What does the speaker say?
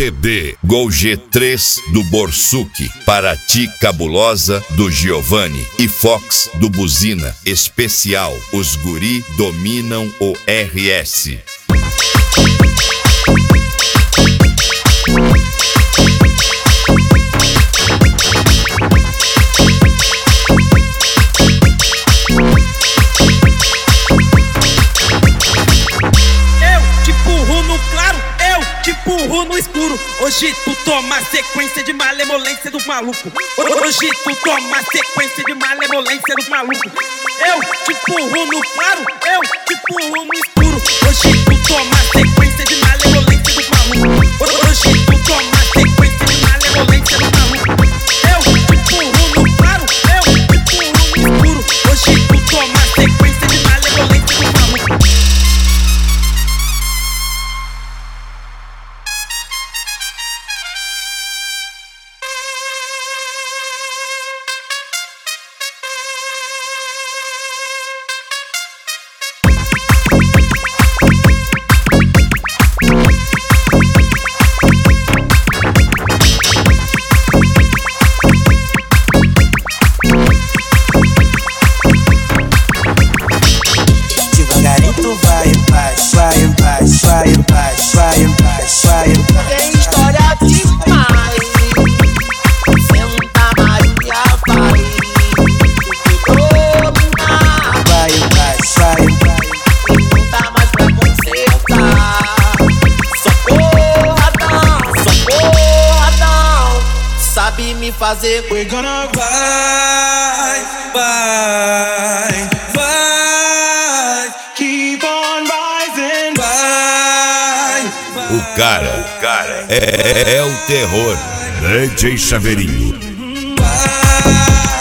CD Gol G3 do Borsuk, Paraty Cabulosa do Giovanni e Fox do Buzina. Especial, os guri dominam o RS. No escuro, hoje tu toma sequência de malemolência dos malucos. Hoje tu toma sequência de malemolência dos malucos. Eu te empurro no claro, eu te empurro no escuro. Hoje tu toma sequência de malemolência dos malucos. Hoje tu toma sequência de malemolência dos malucos. Eu te empurro no claro, eu te empurro no escuro. Hoje tu toma sequência de malemolência dos malucos. Tem história demais. Senta Maria, vai. Não dá mais pra consertar. Só porradão. Sabe me fazer. We're gonna keep on rising, O cara é o terror. DJ Chaveirinho.